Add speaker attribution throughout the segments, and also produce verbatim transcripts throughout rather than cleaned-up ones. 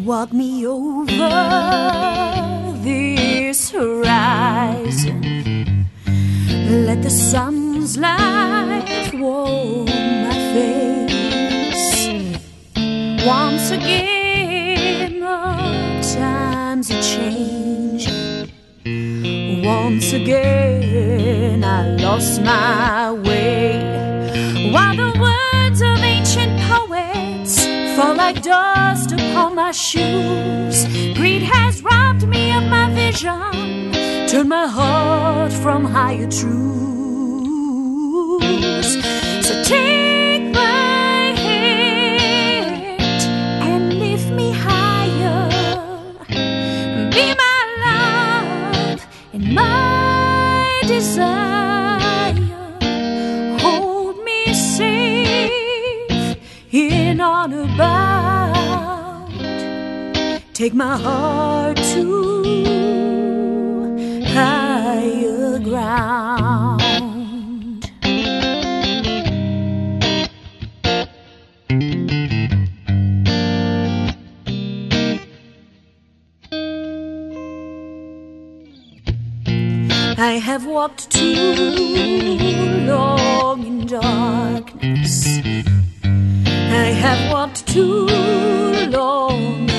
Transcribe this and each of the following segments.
Speaker 1: walk me over this horizon. Let the sun's light warm my face. Once again the times are changing. Once again I lost my way, while the words of ancient poets fall like dust upon my shoes. Greed has robbed me of my vision, turned my heart from higher truths. So take my hand and lift me higher. Be my love and my desire. Hold me safe in honor bound. Take my heart to higher ground. I have walked too long in darkness. I have walked too long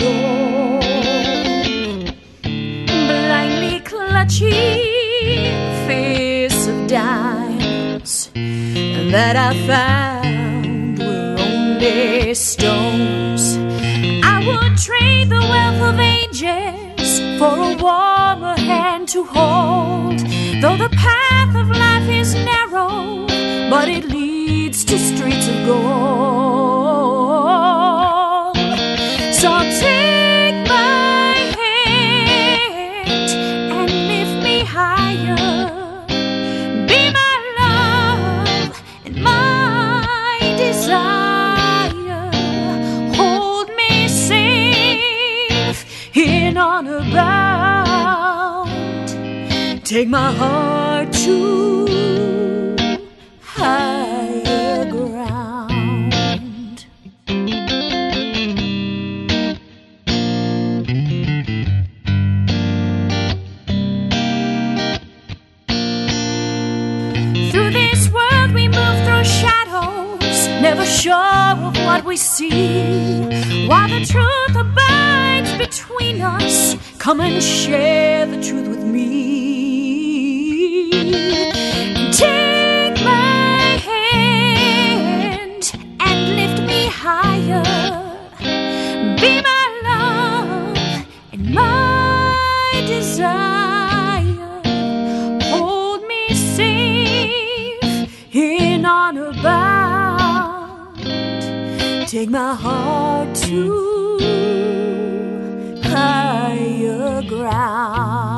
Speaker 1: alone, blindly clutching fears of diamonds that I found were only stones. I would trade the wealth of ages for a warmer hand to hold. Though the path of life is narrow, but it leads to streets of gold. So take my hand and lift me higher. Be my love and my desire. Hold me safe in honor bound. Take my heart to higher ground. Through this world we move through shadows, never sure of what we see. While the truth abides between us, come and share the truth with me. Take my hand and lift me higher. Be my love and my desire. Hold me safe in honor bound. Take my heart to higher ground.